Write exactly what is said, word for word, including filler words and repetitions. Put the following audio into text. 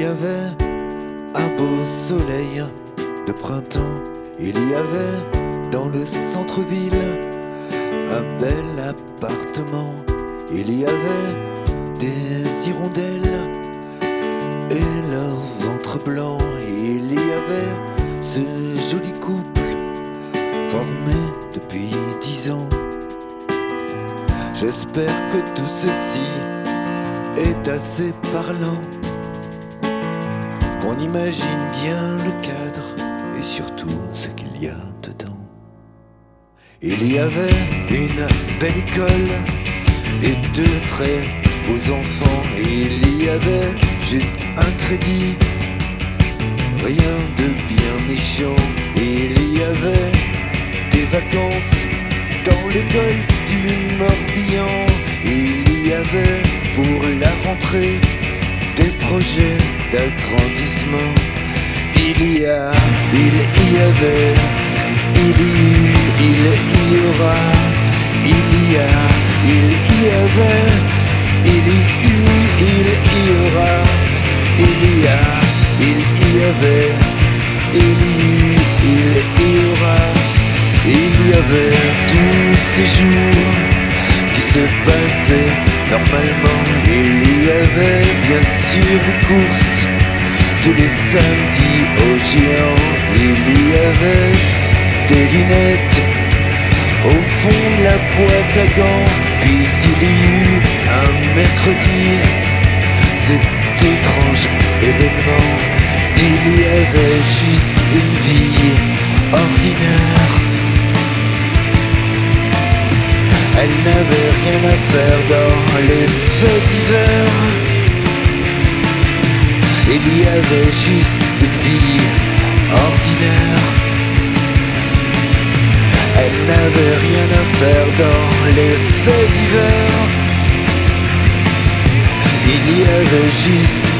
y avait un beau soleil de printemps. Il y avait dans le centre-ville un bel appartement. Il y avait des hirondelles et leur ventre blanc. Il y avait ce joli couple formé depuis dix ans. J'espère que tout ceci est assez parlant, qu'on imagine bien le cadre et surtout ce qu'il y a dedans. Il y avait une belle école et deux très beaux enfants. Il y avait juste un crédit, rien de bien méchant. Il y avait des vacances dans le golfe du Morbihan. Il y avait pour la rentrée des projets d'agrandissement. Il y a, il y avait, il y eut, il y aura. Il y a, il y avait, il y eut, il y aura. Il y a, il y avait, il y eut, il y aura. Il y avait tous ces jours qui se passaient normalement. Il y avait bien sûr les courses tous les samedis au géant. Il y avait des lunettes au fond de la boîte à gants. Puis il y eut un mercredi, cet étrange événement. Il y avait juste une vie ordinaire. Elle n'avait rien à faire dans les feux d'hiver. Il y avait juste une vie ordinaire. Elle n'avait rien à faire dans les feux d'hiver. Il y avait juste